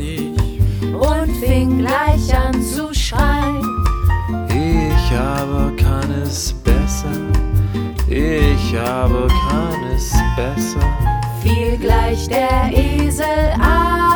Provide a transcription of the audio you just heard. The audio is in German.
ich und fing gleich an zu schreien. Ich aber kann es besser, ich aber kann es besser. Fiel gleich der Esel ein.